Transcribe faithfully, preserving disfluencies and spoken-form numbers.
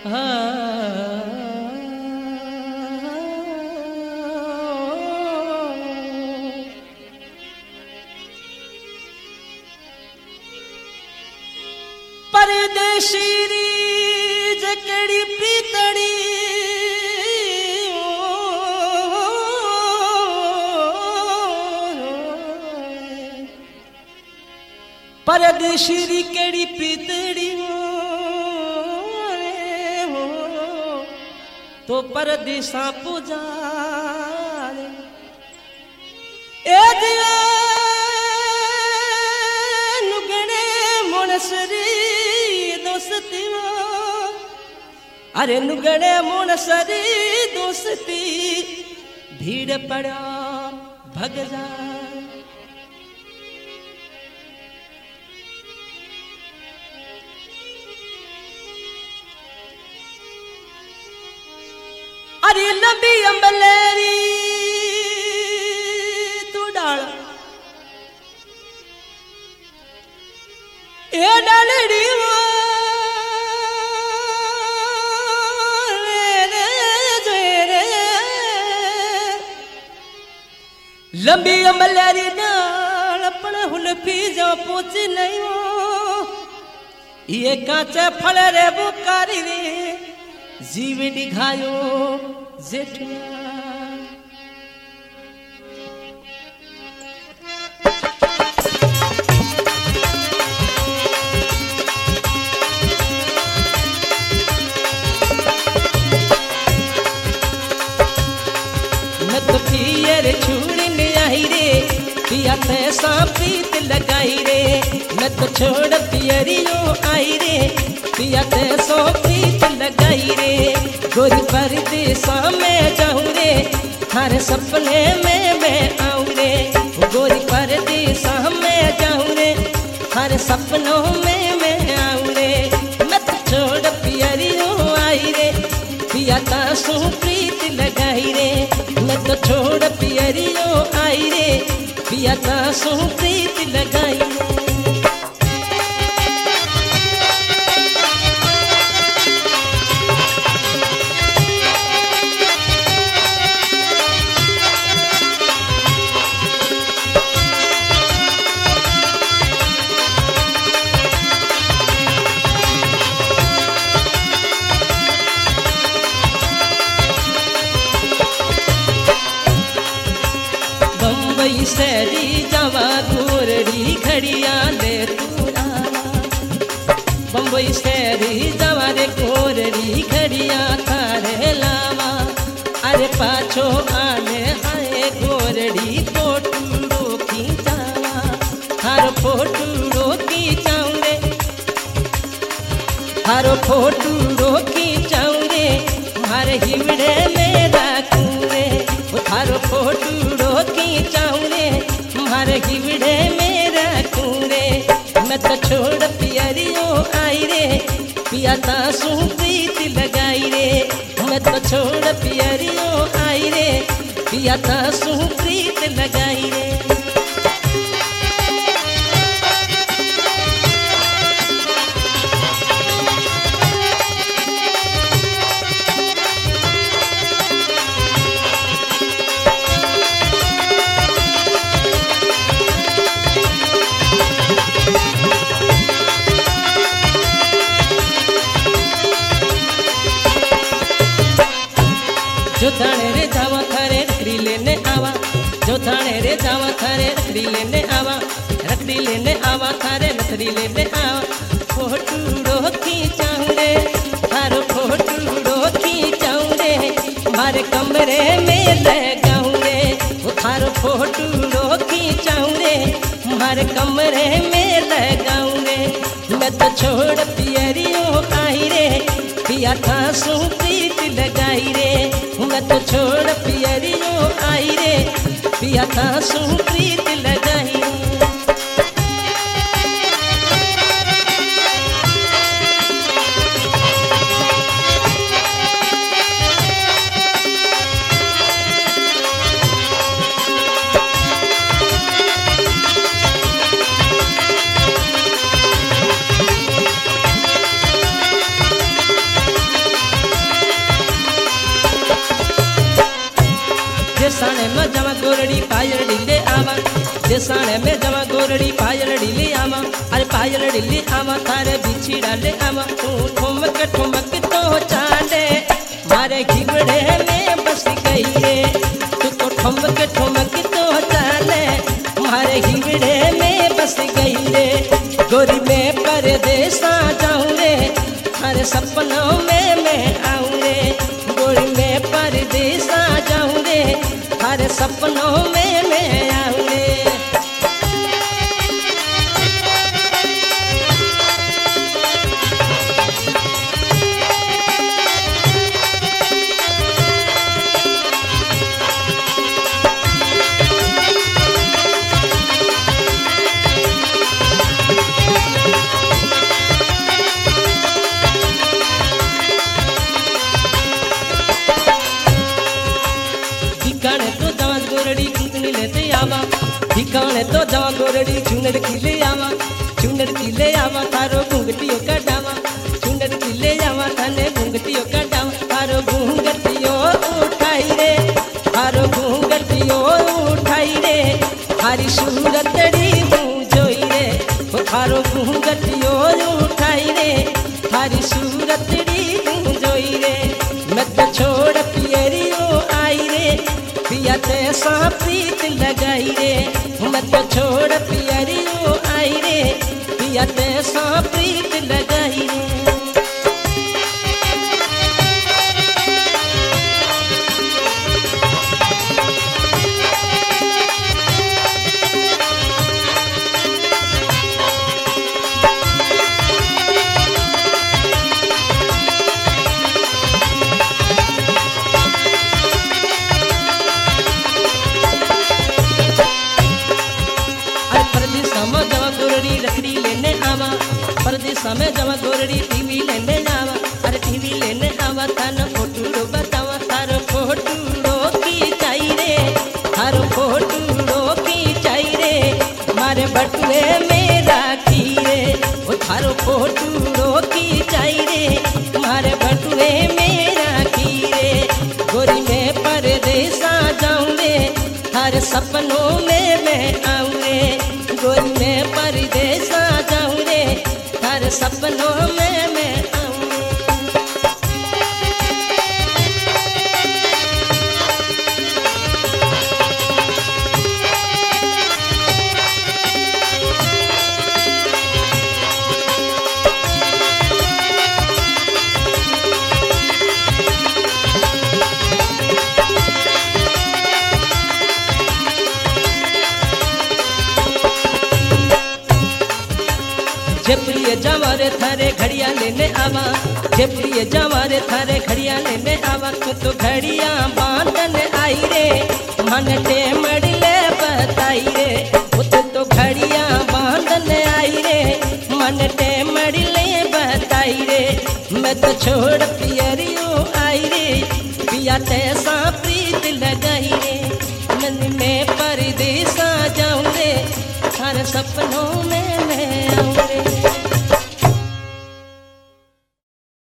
परदेशी री जकड़ी प्रीतड़ी परदेशी री केड़ी प्रीतड़ी तो परदेसा पुजारे ए दिया नुगणे मुनसरी दोस्ती अरे नुगणे मुनसरी दोस्ती भीड़ पड़ा भग जा अरे लंबी अंबलेरी तू डाला ए डालड़ी लंबी अंबलेरी डाल अपना हुल पी जा पोच नहीं हो ये कांचे फल रे बुकारी रे जीव दिखायो जेठिया न तो पियर छुड़ने आई रे पिया तैसा प्रीत लगाई रे न तो छोड़ पियरियो आई रे पिया तैसो प्रीत लगाई रे गोरी परदेसा में जाऊं रे हर सपने में मैं आऊं रे गोरी परदेसा में जाऊं रे हर सपनों में मैं आऊं रे मत छोड़ पियरियो आई रे पिया तासू प्रीत लगाई रे मत छोड़ पियरियो आई रे पिया तासू प्रीत लगाई रे सैरी जवा गोरड़ी घड़िया ले तूरा बम्बई सैरी जवा रे गोरड़ी घड़िया थारे लावा अरे पाछो आने आए गोरड़ी फोटूड़ो की जावा हर फोटूड़ो की जाऊं रे हर फोटूड़ो की जाऊं रे हर हिवड़े में रखूं रे हर फोटूड़ो की जाऊं रे हर हिवड़े में रखूं रे मैं तो छोड़ पियरियो आई रे पिया तासू प्रीत लगाई रे मैं तो छोड़ पियरियो आई रे पिया तासू प्रीत लगाई रे जो थाने रे जावा थारे रखड़ी लेने आवा जो थाने रे जावा थारे रखड़ी लेने आवा रखड़ी लेने आवा थारे रखड़ी लेने आवा फोटूड़ो खींचाऊं रे थारो फोटूड़ो खींचाऊं रे मारे कमरे में लगाऊं रे वो थारो फोटूड़ो खींचाऊं रे मारे कमरे में लगाऊं रे मैं तो छोड़ पियरियो आई रे पिया तासू प्रीत लगाई रे मैं तो छोड़ पियरियो आई रे पिया तासू प्रीत लगाई रे देसाने में जवा गोरड़ी पायल डिली आवा अरे पायल डिली आवा थारे बिछी डाले आवा तू ठुमक ठुमक तो चाले मारे घिबड़े में बस गई रे तू तो ठुमक ठुमक तो चाले मारे घिबड़े में बस गई रे गोरी में परदेसा जाऊं रे हर सपनों में मैं आऊं रे गोरी में परदेसा जाऊं रे हर सपनों में मैं आऊं रे ठिकाने तो जवा गोरड़ी चुनर किले आवा चुनर किले आवा थारो घूंघटियों का डावा चुनर किले आवा थाने घूंघटियों का डावा थारो घूंघटियों उठाई रे थारो घूंघटियों उठाई रे थारी सूरतड़ी हूँ जोई रे वो थारो घूंघटियों उठाई रे थारी सूरतड़ी हूँ जोई रे मैं तो छोड़ पियरियों आई रे पिया तैसा प्रीत लगाई रे मैं तो छोड़ पियरियों आई रे पिया तैसा प्रीत लगाई रे परदेसा में जवा गोरड़ी टीवी लेने आवा अरे टीवी लेने आवा थाना फोटूड़ो बतावा थारो फोटूड़ो की चाई रे थारो फोटूड़ो की चाई रे मारे बटुए में राखी रे वो थारो फोटूड़ो की चाई रे मारे बटुए में राखी रे गोरी में परदेसा जाऊं रे हर सपनों में मैं आऊं रे गोरी में परदेसा जाऊं रे हर सपनों में मैं आऊं जे प्रिय जवारे थारे घड़िया लेने आवा जे प्रिय जवारे थारे घड़िया लेने आवा तू तो घड़िया बांधन आई रे मन टेमड़ ले बताई रे तू तो घड़िया बांधन आई रे मन टेमड़ ले बताई रे मैं तो छोड़ पियरियों आई रे पिया ते